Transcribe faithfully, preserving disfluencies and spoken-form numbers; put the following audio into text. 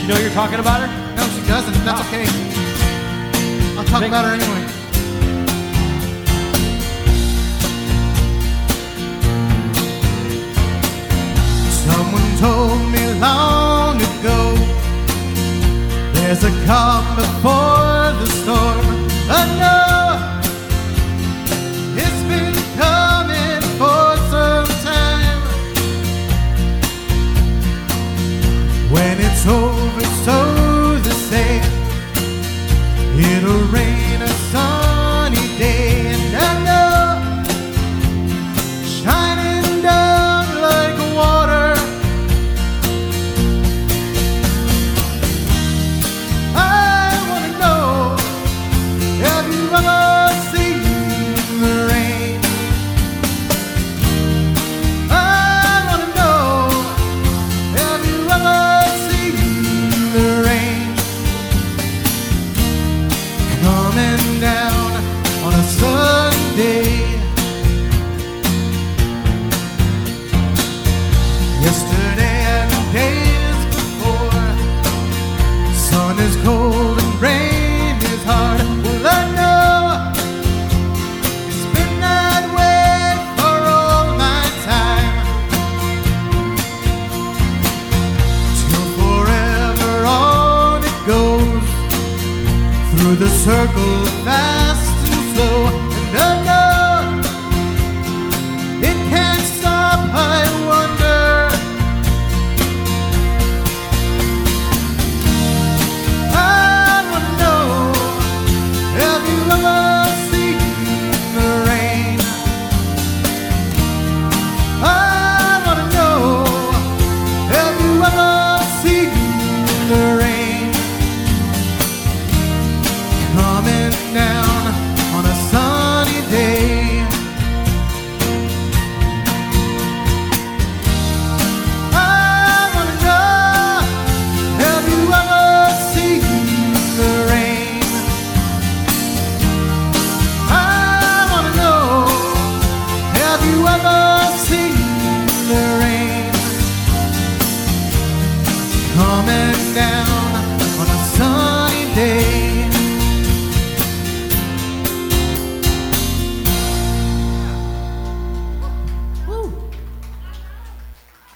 she know you're talking about her? No, she doesn't. That's Oh. okay. I'll talk Make- about her anyway. Someone told me long ago, there's a calm before the storm. I know it's been coming for some time. When it's over, so they say, it'll rain a sunny day, and I know, shining down like water. I wanna know, have you ever seen the rain? I wanna know, have you ever seen the rain coming down on a Sunday? Yesterday and days before, sun is cold and rain is hard. Well, I know it's been that way for all my time, till forever on it goes, through the circle fast and slow. And I know it can't stop, I wonder. I wanna know, have you ever seen the rain? I wanna know, have you ever seen the rain coming down on a sunny day? I wanna know, have you ever seen the rain? I wanna know, have you ever seen the rain coming down